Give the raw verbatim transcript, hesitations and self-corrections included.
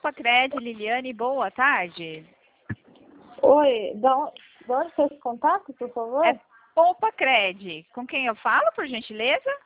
Poupa Cred, Liliane, boa tarde. Oi, dá um, dá onde foi esse contato, por favor? É Poupa Cred. Com quem eu falo, por gentileza?